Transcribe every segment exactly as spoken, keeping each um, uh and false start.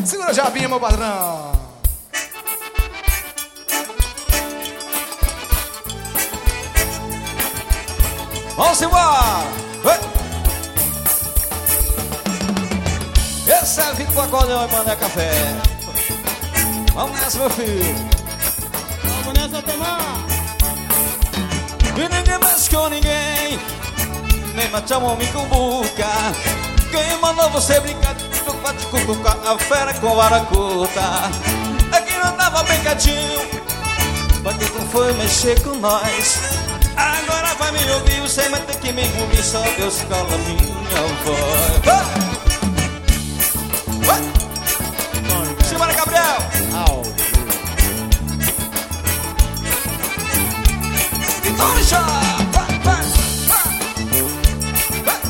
Segura a Jabinha, meu padrão. Vamos embora. Esse é o Vitor Acordeão e Mané Café. Vamos nessa, meu filho. Vamos nessa, Tomar. E ninguém mexe com ninguém, nem mate a mão, me cumbuca. Quem mandou você brincar de cutucar, de cutucar a fera com vara curta? Aqui não tava bem quietinho, mas quem não foi mexer com nós? Agora vai me ouvir, você vai ter que me engolir, só Deus cala minha voz. Vai! Vai! Simbora, Gabriel! Au. Então me chama! Vai, vai, vai, vai!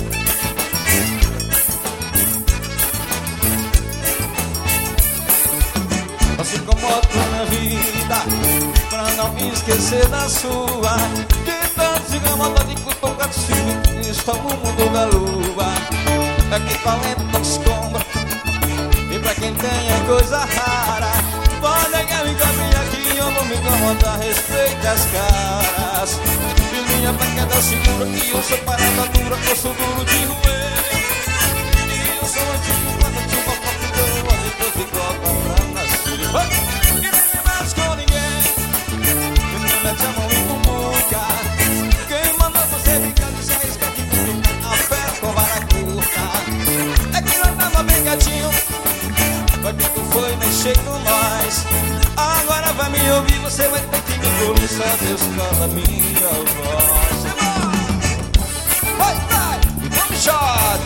Assim como a minha vida, pra não me esquecer da sua. De tanto se gamada de cutucar de cima, está no mundo da lua. Aqui talento não escombra, e pra quem tem é coisa rara. Pode que me cobre aqui, eu vou me incomodar, respeite as caras. E minha pequena segura, e eu sou parada dura, eu sou duro de roer. E eu sou antigo, quando tinha uma foto de eu ando, eu fico pra nascer. E ninguém mais com ninguém, e me mete a mão e cumbuca. Quem mandou você brincar de sair, escate, cutucar a fera com vara curta? É que nós tava bem quietinho, vai que tu foi mexer com nós. Agora vai me ouvir, você vai ter que me engolir, só Deus cala minha voz. Vai, vai, vamos shot.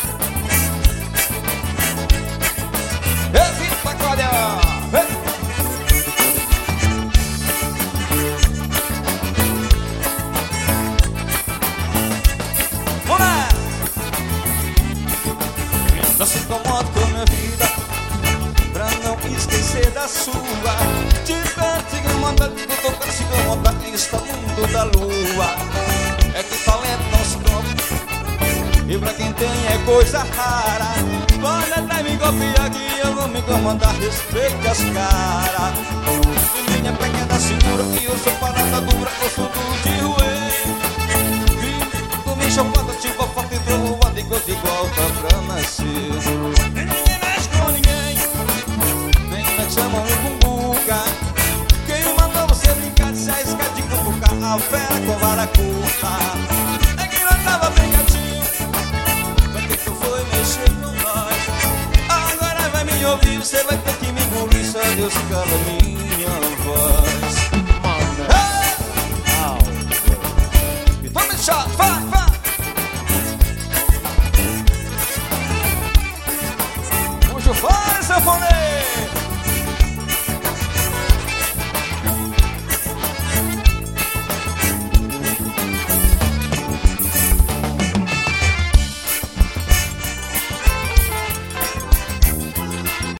Eu vim pra acordeão. Vamos lá. Não se incomoda com a minha vida, pra não esquecer da sua. De perto, se gamanda, de cutucar, se gamanda, está no mundo da lua. É que talento não se compra, e pra quem tem é coisa rara. Pode até me copiar que eu vou me incomodar, respeite as caras. E minha pequena segura, que eu sou parada dura, eu sou duro de roer. E tu me chamando, tipo a foto e trovoada, igual de volta pra nascer. E ninguém mexe com ninguém, nem mete a mão em cumbuca. Quem mandou você brincar de se arriscar de cumbucar a fera com vara curta? É que nós tava bem quietinho, pra que tu foi mexer com nós? Agora vai me ouvir, você vai ter que me engolir, só Deus cala minha voz. Hey! Então me chama, vai, vai! Hoje vai, sanfoneiro!